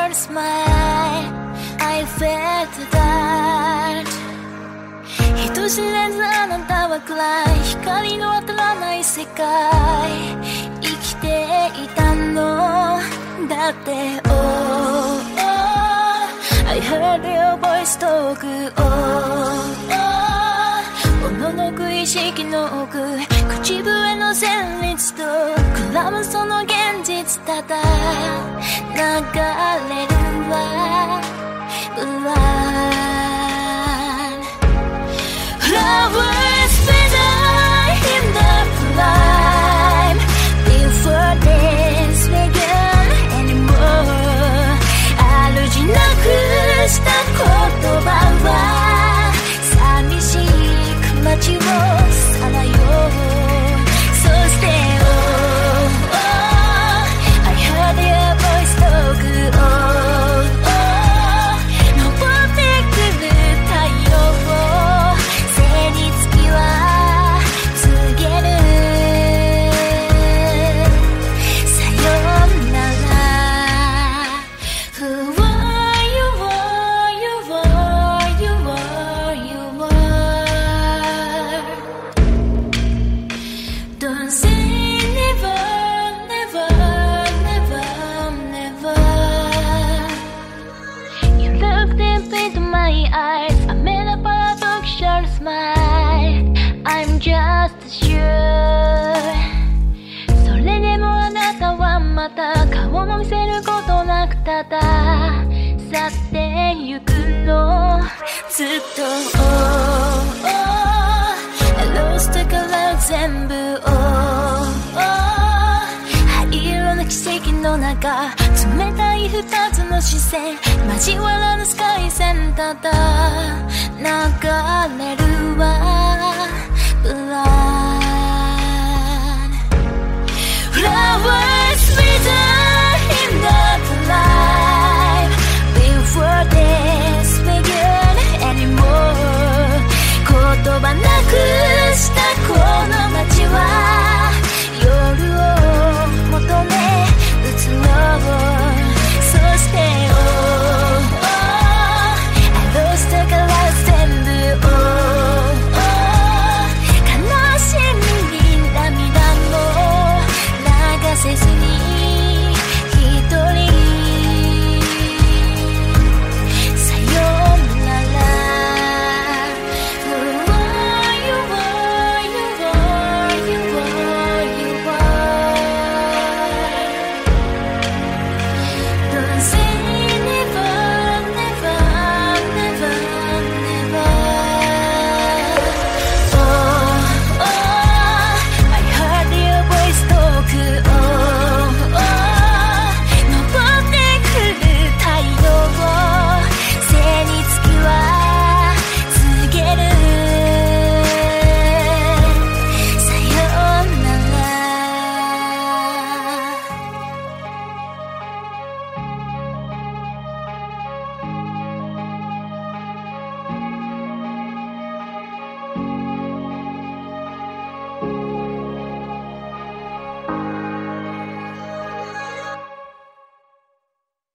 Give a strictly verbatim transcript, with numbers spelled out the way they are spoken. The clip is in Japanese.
artificial smile I felt that 人知れずあなたは暗い光の当たらない世界生きていたのだって Oh, oh I heard your voice talk Oh, oh おののく意識の奥口笛の旋律と絡むその現実ただ流れるわ Blood Flowers feather in the prime Before this began anymore 主なくした言葉は寂しい街をさらよそして Oh, oh I heard your voice talk Oh, oh 登ってくる太陽を背に月は告げるさよなら Who are you are you are you are you are Don't say never never never never You looked deep into my eyes I made a paradoxical smile I'm just sure それでもあなたはまた顔も見せることなくただ去ってゆくのずっと Oh, oh I lost the color 全部 Oh, oh 灰色の奇跡の中冷たい二つの視線交わらぬスカイ線ただ流れる